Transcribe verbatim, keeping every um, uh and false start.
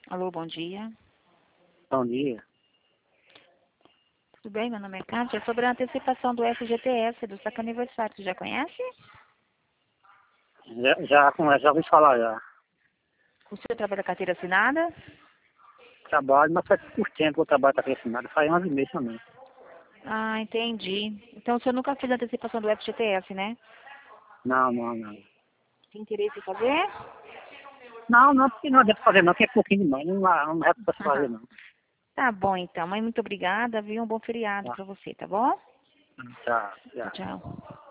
Alô, bom dia. Bom dia. Tudo bem? Meu nome é Kátia. É sobre a antecipação do F G T S do saque aniversário. Você já conhece? Já, já, com- já ouvi falar já. O senhor trabalha carteira assinada? Trabalho, mas faz por tempo que eu trabalho com a assinada. Faz onze meses também. Ah, entendi. Então o senhor nunca fez a antecipação do F G T S, né? Não, não, não. Tem interesse em fazer? Não, não, porque não adianta fazer não, que é pouquinho demais. Não, não, não é pra se fazer não. Tá bom, então. Mas muito obrigada, viu? Um bom feriado Tá, pra você, tá bom? tá, Tchau, já. tchau.